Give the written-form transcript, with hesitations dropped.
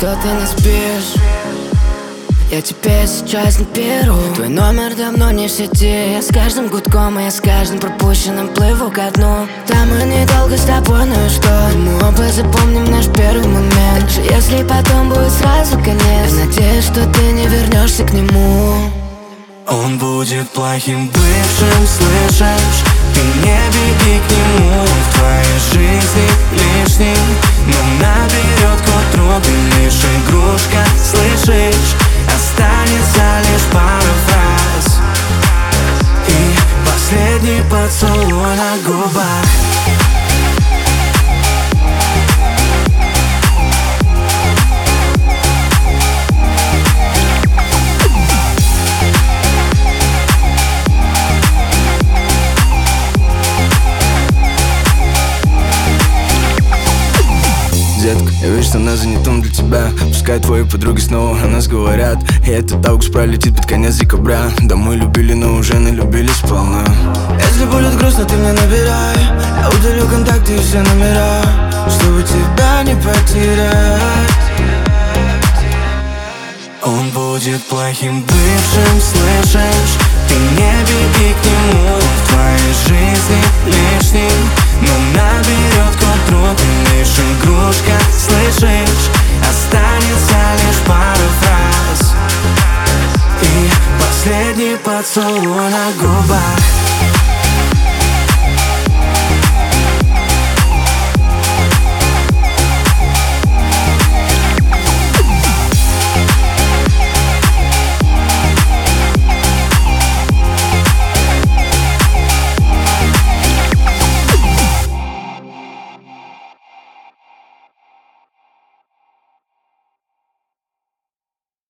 что ты не спишь. Я тебе сейчас не беру. Твой номер давно не в сети. Я с каждым гудком, и я с каждым пропущенным плыву ко дну. Там мы недолго с тобой, ну и что? Мы оба запомним наш первый момент. Даже если потом будет сразу конец, я надеюсь, что ты не вернешься к нему. Он будет плохим бывшим, слышишь? Ты не беги к нему, в твоей жизни лишним. Но наберет к утру, ты лишь игрушка, слышишь? Останется лишь пара фраз и последний поцелуй на губах. Детка, я вижу, что она занятом для тебя. Пускай твои подруги снова о нас говорят, и этот август пролетит под конец декабря. Да мы любили, но уже налюбились сполна. Если будет грустно, ты мне набирай. Я удалю контакты и все номера, чтобы тебя не потерять. Он будет плохим бывшим, слышишь? Ты не беги к нему, в твоей жизни лишним. Но наберет к утру, ты лишь игрушка, слышишь? Останется лишь пара фраз и последний поцелуй на губах.